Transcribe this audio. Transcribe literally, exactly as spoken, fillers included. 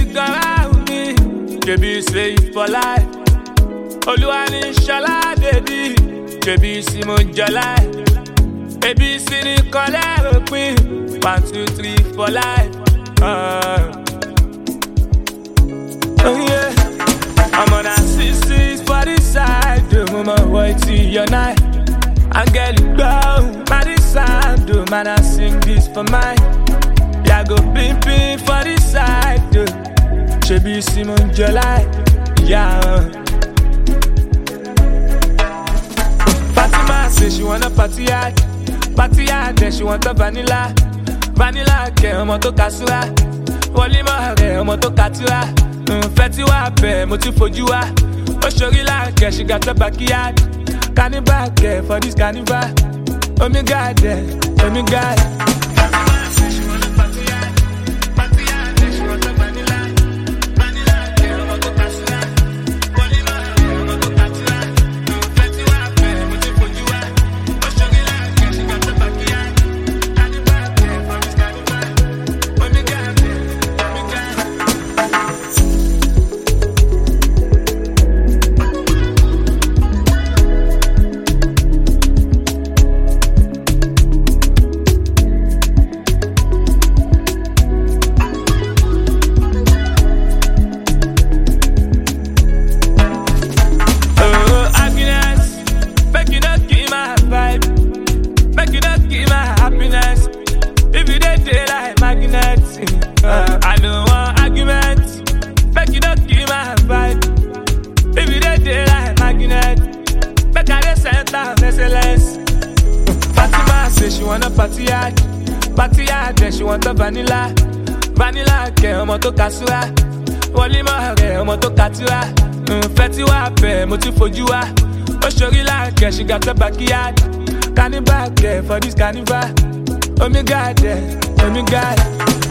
around me. Baby, say it for life. Oluwani Shala, baby. Baby, Simon July. Baby, Sini Kole, Queen. One, two, three for life. Uh. Oh, yeah. I'm on a six, six for the side. Do mama white tea your night. I get it down. My design, do man, I sing this for mine. Yeah, go pin pin for the side. Do. Baby, Simon July. Yeah. Fatima say she want a party hard. Party hard, then she want a vanilla. Vanilla, ke omo to kasura. Wọlé mọ́ rẹ̀ ọmọ tó kàtúrà. Nfẹ́ tí wàá bẹ̀ mo ti fojú wa. Ó ṣorí láàkẹ́ she got the backyard. Carnival kẹ̀ for this carnival. Omi gàdẹ̀, omi gàdẹ̀. Uh, I don't want arguments. Make you not give my vibe. If you don't do like magnet, make I the center of excellence. Fatima say she want a party hard. Party hard, then she want a vanilla. Vanilla, ke omo to kasura. Wọlé mọ́ rẹ̀ ọmọ tó kàtúrà. Nfẹ́ tí wàá bẹ̀ mo ti fojú wa. Ó ṣorí láàkẹ́ she got the backyard. Carnival kẹ̀ for this carnival. Omi gàdẹ̀, omi gàdẹ̀.